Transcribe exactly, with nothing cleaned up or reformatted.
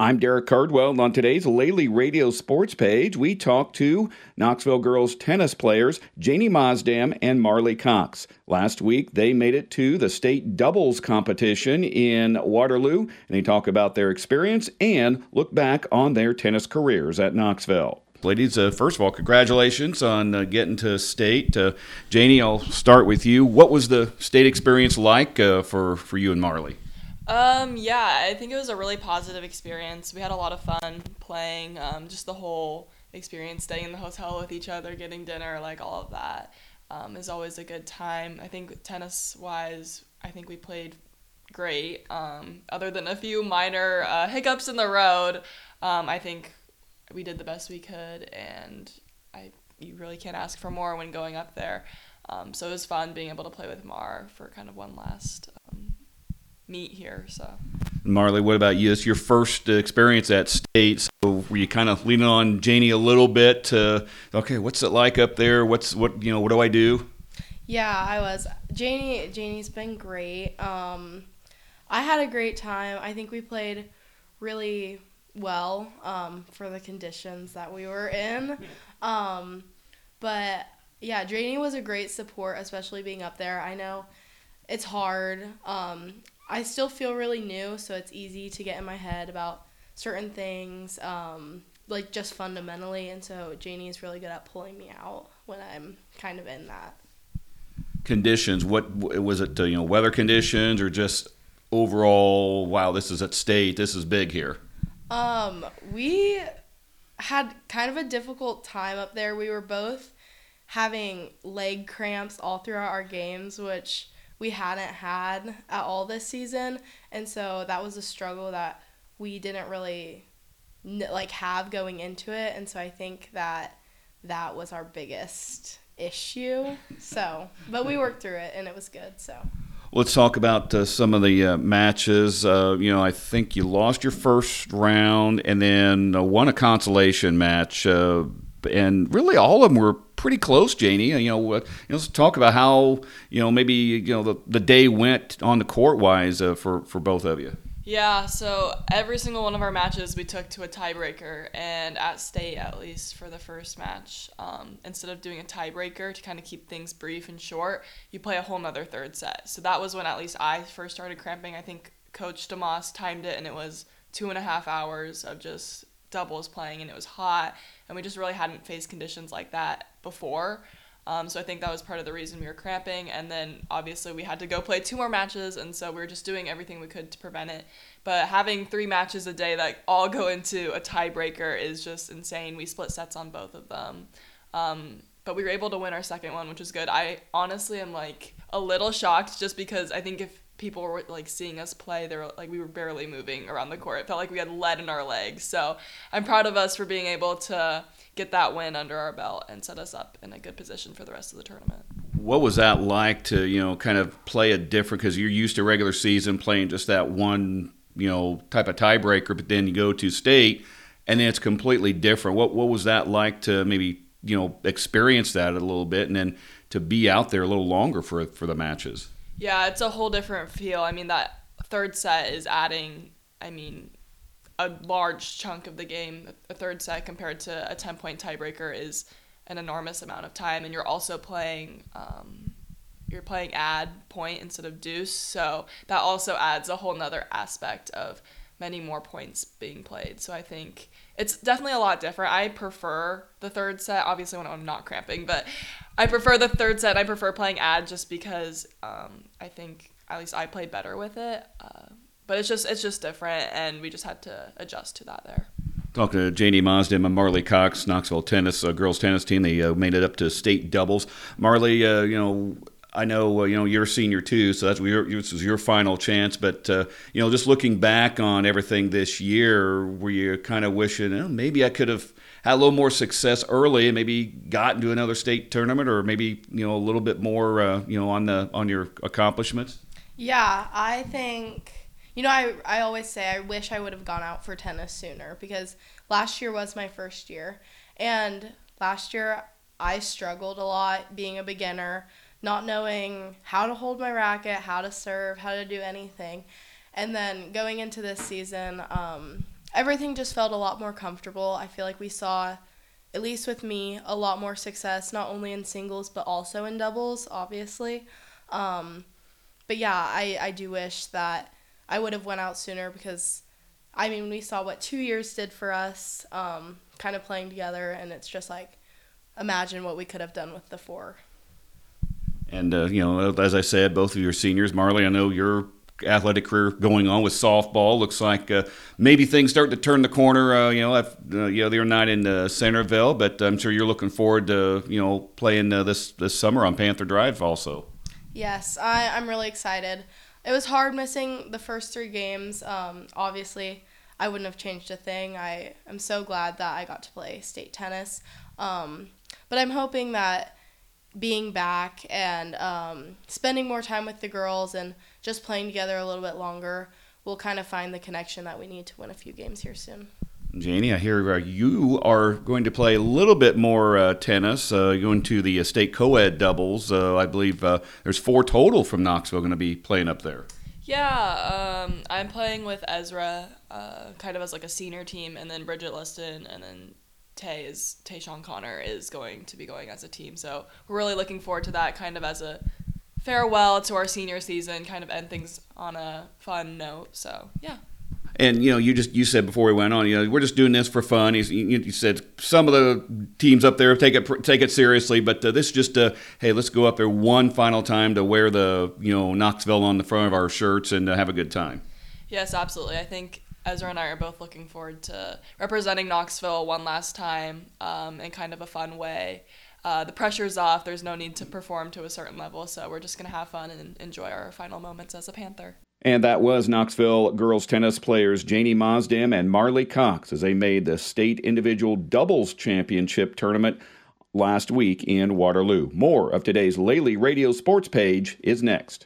I'm Derek Cardwell, and on today's Lely Radio Sports page, we talk to Knoxville girls tennis players Janie Mosdam and Marley Cox. Last week, they made it to the state doubles competition in Waterloo, and they talk about their experience and look back on their tennis careers at Knoxville. Ladies, uh, first of all, congratulations on uh, getting to state. Uh, Janie, I'll start with you. What was the state experience like uh, for, for you and Marley? Um, yeah, I think it was a really positive experience. We had a lot of fun playing, um, just the whole experience, staying in the hotel with each other, getting dinner, like all of that um, is always a good time. I think tennis-wise, I think we played great. Um, other than a few minor uh, hiccups in the road, um, I think we did the best we could, and I you really can't ask for more when going up there. Um, so it was fun being able to play with Mar for kind of one last um, meet here. So Marley, what about you? It's your first uh, experience at state, so were you kind of leaning on Janie a little bit to, okay, what's it like up there? What's what you know? What do I do? Yeah, I was. Janie, Janie's been great. Um, I had a great time. I think we played really well um, for the conditions that we were in. Um, but yeah, Janie was a great support, especially being up there. I know it's hard. Um, I still feel really new, so it's easy to get in my head about certain things, um, like just fundamentally. And so Janie is really good at pulling me out when I'm kind of in that. Conditions, what was it, uh, you know, weather conditions or just overall, wow, this is at state, this is big here? Um, we had kind of a difficult time up there. We were both having leg cramps all throughout our games, which we hadn't had at all this season. And so that was a struggle that we didn't really like have going into it. And so I think that that was our biggest issue. So, but we worked through it and it was good. So. Let's talk about uh, some of the uh, matches. Uh, you know, I think you lost your first round and then uh, won a consolation match. Uh, and really all of them were pretty close, Janie. You know, uh, you know, let's talk about how, you know, maybe, you know, the, the day went on the court-wise uh, for, for both of you. Yeah, so every single one of our matches we took to a tiebreaker, and at state, at least for the first match, um, instead of doing a tiebreaker to kind of keep things brief and short, you play a whole nother third set. So that was when at least I first started cramping. I think Coach DeMoss timed it, and it was two and a half hours of just doubles playing, and it was hot, and we just really hadn't faced conditions like that before. Um, so I think that was part of the reason we were cramping, and then obviously we had to go play two more matches, and so we were just doing everything we could to prevent it. But having three matches a day that all go into a tiebreaker is just insane. We split sets on both of them. Um, but we were able to win our second one, which was good. I honestly am like a little shocked just because I think if people were like seeing us play, they were like we were barely moving around the court. It felt like we had lead in our legs. So I'm proud of us for being able to get that win under our belt and set us up in a good position for the rest of the tournament. What was that like to, you know, kind of play a different, because you're used to regular season playing just that one, you know, type of tiebreaker, but then you go to state and then it's completely different. What what was that like to maybe, you know, experience that a little bit and then to be out there a little longer for for the matches? Yeah, it's a whole different feel. I mean, that third set is adding, I mean, a large chunk of the game. A third set compared to a ten-point tiebreaker is an enormous amount of time, and you're also playing um, you're playing add point instead of deuce, so that also adds a whole nother aspect of many more points being played. So I think it's definitely a lot different. I prefer the third set, obviously when I'm not cramping, but I prefer the third set. I prefer playing add just because um, I think at least I played better with it. Uh, But it's just it's just different, and we just had to adjust to that there. Talking to Janie Mosdam and Marley Cox, Knoxville tennis, uh, girls tennis team. They uh, made it up to state doubles. Marley, uh, you know, I know uh, you know you're a senior too, so that's your this is your final chance. But uh, you know, just looking back on everything this year, were you kind of wishing oh, maybe I could have had a little more success early and maybe got into another state tournament, or maybe you know a little bit more uh, you know on the on your accomplishments? Yeah, I think. You know, I, I always say I wish I would have gone out for tennis sooner because last year was my first year. And last year I struggled a lot being a beginner, not knowing how to hold my racket, how to serve, how to do anything. And then going into this season, um, everything just felt a lot more comfortable. I feel like we saw, at least with me, a lot more success, not only in singles, but also in doubles, obviously. Um, but yeah, I, I do wish that I would have went out sooner because, I mean, we saw what two years did for us, um, kind of playing together, and it's just like, imagine what we could have done with the four. And, uh, you know, as I said, both of your seniors. Marley, I know your athletic career going on with softball. Looks like uh, maybe things start to turn the corner, uh, you know, uh, you know, the other night in uh, Centerville, but I'm sure you're looking forward to, you know, playing uh, this, this summer on Panther Drive also. Yes, I, I'm really excited. It was hard missing the first three games. Um, obviously, I wouldn't have changed a thing. I am so glad that I got to play state tennis. Um, but I'm hoping that being back and um, spending more time with the girls and just playing together a little bit longer, we'll kind of find the connection that we need to win a few games here soon. Janie, I hear uh, you are going to play a little bit more uh, tennis, uh, going to the uh, state co-ed doubles. Uh, I believe uh, there's four total from Knoxville going to be playing up there. Yeah, um, I'm playing with Ezra, uh, kind of as like a senior team, and then Bridget Liston, and then Tay is Tayshawn Connor is going to be going as a team. So we're really looking forward to that, kind of as a farewell to our senior season, kind of end things on a fun note. So yeah. And you know, you just you said before we went on, you know, we're just doing this for fun. You, you said some of the teams up there take it take it seriously, but uh, this is just uh, hey, let's go up there one final time to wear the you know Knoxville on the front of our shirts and uh, have a good time. Yes, absolutely. I think Ezra and I are both looking forward to representing Knoxville one last time um, in kind of a fun way. Uh, the pressure's off. There's no need to perform to a certain level, so we're just going to have fun and enjoy our final moments as a Panther. And that was Knoxville girls tennis players Janie Maasdam and Marley Cox as they made the state individual doubles championship tournament last week in Waterloo. More of today's Lely Radio Sports Page is next.